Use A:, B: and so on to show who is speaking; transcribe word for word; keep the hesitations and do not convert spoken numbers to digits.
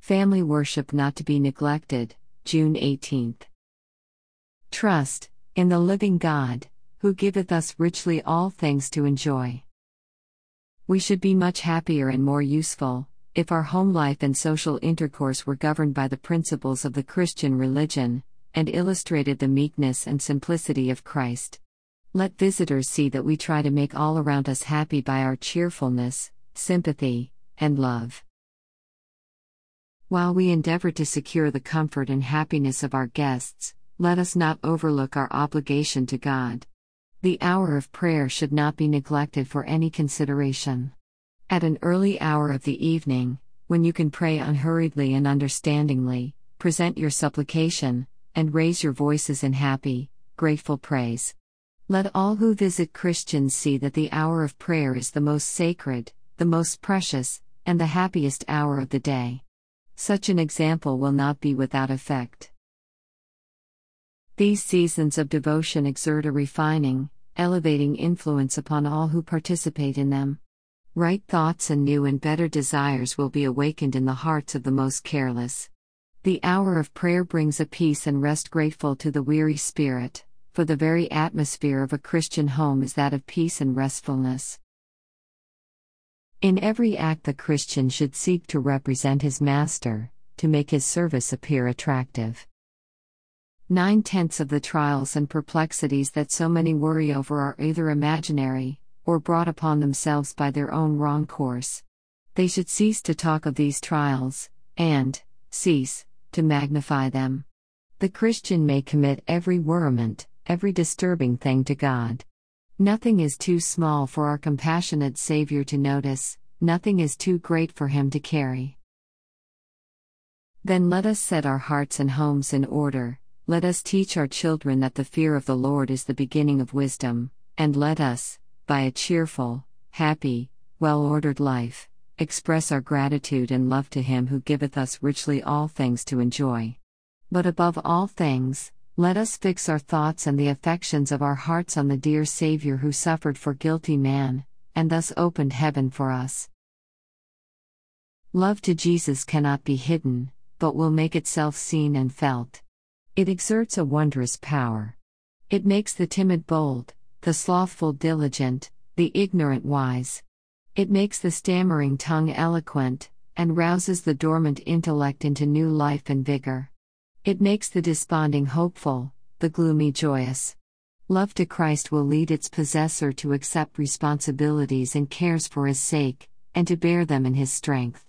A: Family worship not to be neglected, June eighteenth. Trust in the living God, who giveth us richly all things to enjoy. We should be much happier and more useful, if our home life and social intercourse were governed by the principles of the Christian religion, and illustrated the meekness and simplicity of Christ. Let visitors see that we try to make all around us happy by our cheerfulness, sympathy, and love. While we endeavor to secure the comfort and happiness of our guests, let us not overlook our obligation to God. The hour of prayer should not be neglected for any consideration. At an early hour of the evening, when you can pray unhurriedly and understandingly, present your supplication, and raise your voices in happy, grateful praise. Let all who visit Christians see that the hour of prayer is the most sacred, the most precious, and the happiest hour of the day. Such an example will not be without effect. These seasons of devotion exert a refining, elevating influence upon all who participate in them. Right thoughts and new and better desires will be awakened in the hearts of the most careless. The hour of prayer brings a peace and rest grateful to the weary spirit, for the very atmosphere of a Christian home is that of peace and restfulness. In every act, the Christian should seek to represent his master, to make his service appear attractive. Nine-tenths of the trials and perplexities that so many worry over are either imaginary, or brought upon themselves by their own wrong course. They should cease to talk of these trials, and cease to magnify them. The Christian may commit every worriment, every disturbing thing to God. Nothing is too small for our compassionate Savior to notice, nothing is too great for Him to carry. Then let us set our hearts and homes in order, let us teach our children that the fear of the Lord is the beginning of wisdom, and let us, by a cheerful, happy, well-ordered life, express our gratitude and love to Him who giveth us richly all things to enjoy. But above all things, let us fix our thoughts and the affections of our hearts on the dear Savior who suffered for guilty man, and thus opened heaven for us. Love to Jesus cannot be hidden, but will make itself seen and felt. It exerts a wondrous power. It makes the timid bold, the slothful diligent, the ignorant wise. It makes the stammering tongue eloquent, and rouses the dormant intellect into new life and vigor. It makes the desponding hopeful, the gloomy joyous. Love to Christ will lead its possessor to accept responsibilities and cares for His sake, and to bear them in His strength.